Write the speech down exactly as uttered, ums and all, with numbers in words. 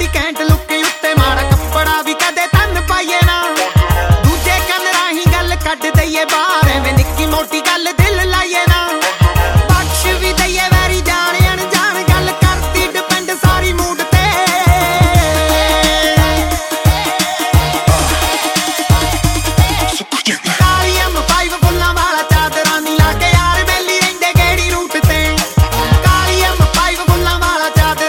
ਘੈਂਟ ਲੁੱਕ ਉੱਤੇ ਮਾੜਾ ਕੱਪੜਾ ਵੀ ਕਦੇ ਤਨ ਪਾਈਏ ਨਾ ਦੂਜੇ ਕੰਨ ਰਾਹੀਂ ਗੱਲ ਕੱਢ ਦਈਏ ਬਾਹਰ ਐਵੇਂ ਨਿੱਕੀ ਮੋਟੀ ਗੱਲ ਦਿਲ